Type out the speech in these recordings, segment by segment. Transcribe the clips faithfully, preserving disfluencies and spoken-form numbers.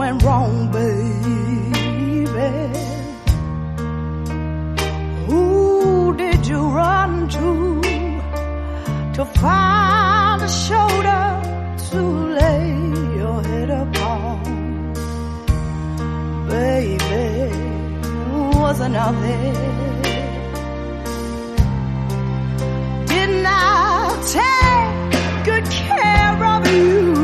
went wrong, baby? Who did you run to to find a shoulder to lay your head upon? Baby, wasn't I there? Didn't I take good care of you?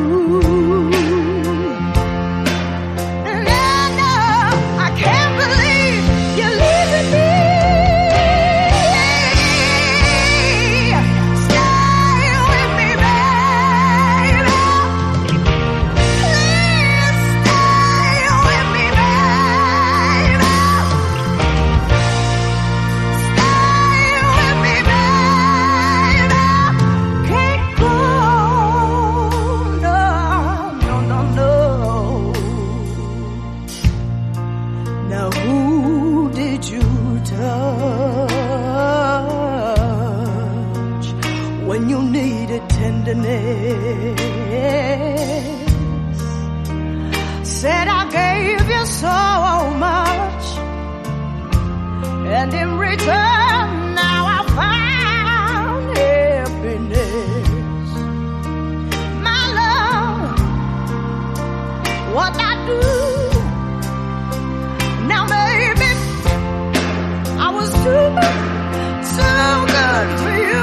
Said I gave you so much, and in return now I found happiness. My love, what I do now, maybe I was too, too good for you.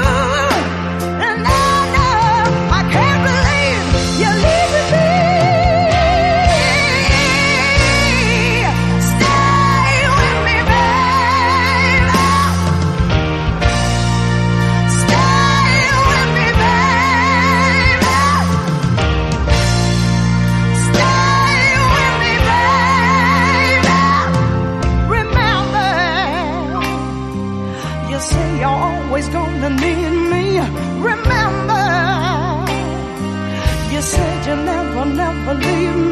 Gonna need me. Remember, you said you'll never, never leave me.